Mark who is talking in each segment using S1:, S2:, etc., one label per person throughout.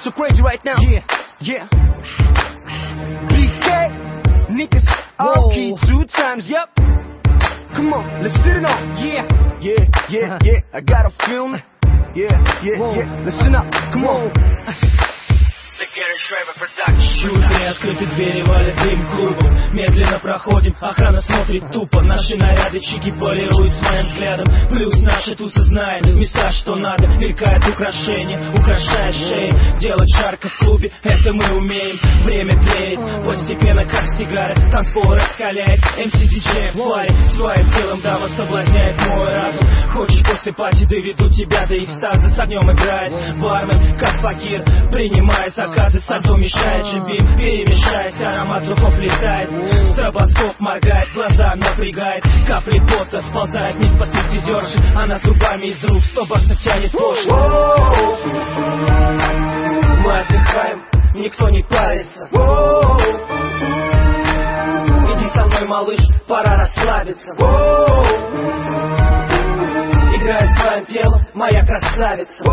S1: so crazy right now. Yeah, yeah. BK, niggas, RP 2 times, yep. Come on, let's sit it on. Yeah, yeah, yeah, yeah. I got a feeling. Yeah, yeah, yeah. Listen up, come on.
S2: Чуть приоткрыты двери, валят дым клубом. Медленно проходим, охрана смотрит тупо. Наши наряды чики полируют своим взглядом. Плюс наши тусы знают места, что надо. Мелькает украшение, украшая шеи. Делать жарко в клубе, это мы умеем. Время тлеет, постепенно как сигара. Танцпол раскаляет, MC-диджея в паре. Своим телом дама соблазняет мой разум. Хочешь после пати, доведу тебя до экстаза. С огнем играет бармен, как факир. Принимая заказы, сальто мешает. Живим, перемешаясь, аромат духов летает. Стробоскоп моргает, глаза напрягает. Капли пота сползает вниз по стриптизерши. Она зубами из рук 100 баксов тянет пошло. Мы отдыхаем, никто не парится. Иди со мной, малыш, пора расслабиться. Играй с твоим телом, моя красавица.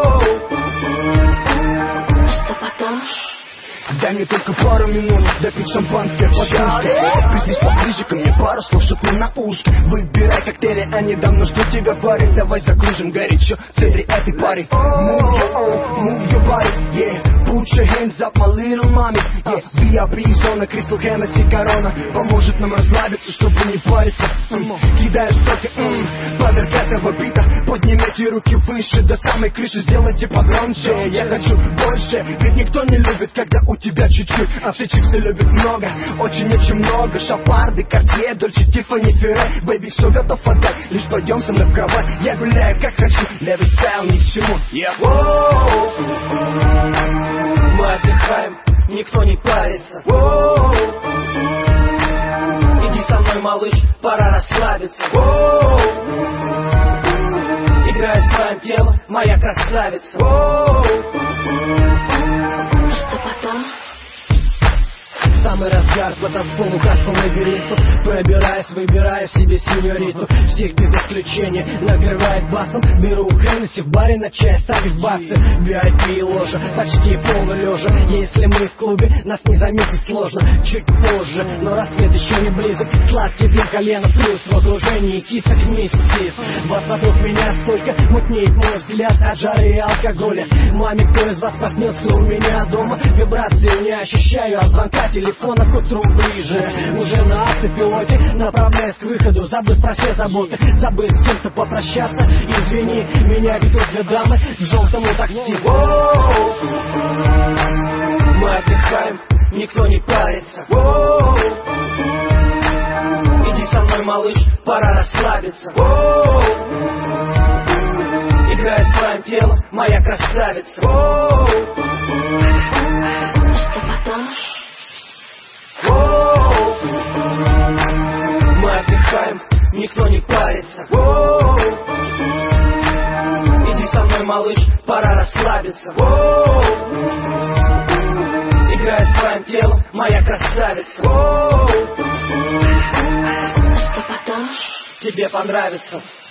S3: Что потом?
S1: Дай мне только пару минут допить шампанское по кружке. Придись поближе ко мне, пару слов, чтоб не на ушке. Выбирай коктейли, а недавно жду тебя, парень. Давай закружим горячо в центре этой пари. Move your own, move your body, yeah. Put your hands up, my little mommy, yeah. VIP зона, Crystal Hennessy, корона поможет нам расслабиться, чтобы не париться. Кидаешь строки, поверх этого бита. Поднимите руки выше, до самой крыши, сделайте погромче. Я хочу больше, ведь никто не любит, когда у тебя чуть-чуть, а все чипсы любят много, очень-очень много. Шапарды, Картье, Дольче, Тиффани, Ферре. Бэйби, все готов отдать, лишь пойдем со мной в кровать. Я гуляю как хочу, левый стайл ни к чему.
S2: Мы отдыхаем, никто не парится. Иди со мной, малыш, пора расслабиться. Играй с твоим телом, моя красавица.
S3: Что потом?
S2: Самый разгар по танцполу, как по лабиринту. Пробираясь, выбирая себе синьориту. Всех без исключения накрывает басом. Беру Хеннесси в баре на чай, ставить баксы. VIP ложа, почти полулежа. Если мы в клубе, нас не заметить сложно. Чуть позже, но рассвет еще не близок. Сладкий дым колено, плюс в окружении кисок миссис. Вас вокруг меня столько, мутнеет мой взгляд от жары и алкоголя. Маме, кто из вас проснется у меня дома? Вибрации не ощущаю, а звонка телефона к утру ближе. Уже на автопилоте, направляясь к выходу, забыв про все заботы, забыв с кем-то попрощаться. Извини, меня ведут две дамы к желтому такси. Мы отдыхаем, никто не парится. Иди со мной, малыш, пора расслабиться. Играй с твоим телом, моя красавица.
S3: Что потом?
S2: Мы отдыхаем, никто не парится. Иди со мной, малыш, пора расслабиться. Играй с твоим телом, моя красавица.
S3: Что потом?
S2: Тебе понравится.